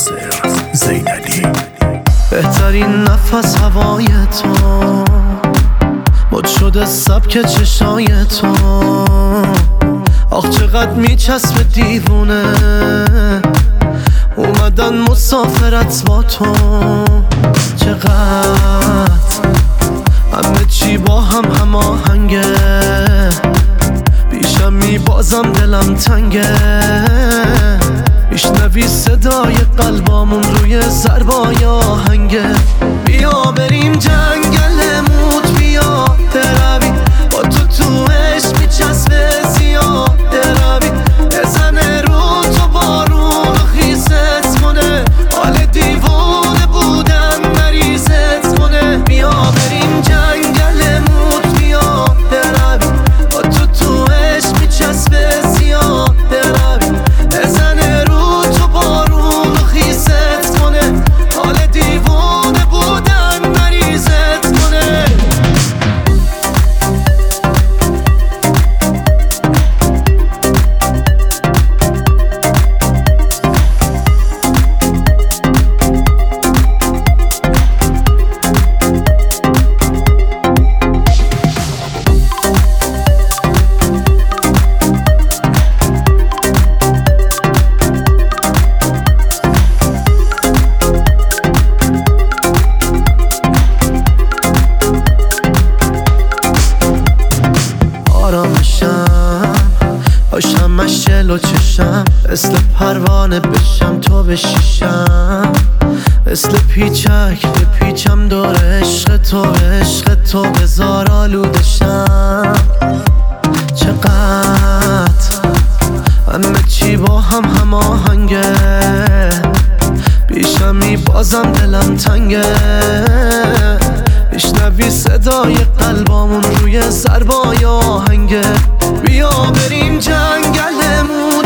ناصر زینالی. بهترین نفس هوای تو، مد شده سبک چشای تو. آخ چقدر میچسبه دیوونه، اومدن مسافرت با تو. چقدر همه چی با هم هماهنگه، پیشم میبازم دلم تنگه. میشنوی صدای قلبامون روی ضربای آهنگه. بیا بریم جنگل موت، بیا بروی با تو عشق میچسبه زیاد بروی. بزنه رو تو بارون و خیست کنه، حال دیوونه بودن مریضت کنه. بیا بریم جنگل موت، بیا بروی با تو عشق میچسبه زیاد بروی. بزنه رو تو بارون و خیست کنه، حال دیوونه بودن مریضت کنه. باشم مشل و چشم، مثل پروانه بشم تو بشیشم. مثل پیچک بپیچم دور عشق تو، عشق تو بزار آلودشم. چقدر همه چی با هم هماهنگه، پیشم میبازم دلم تنگه. میشنوی صدای قلبامون روی ضربای آهنگه. بیا بریم جنگل موت،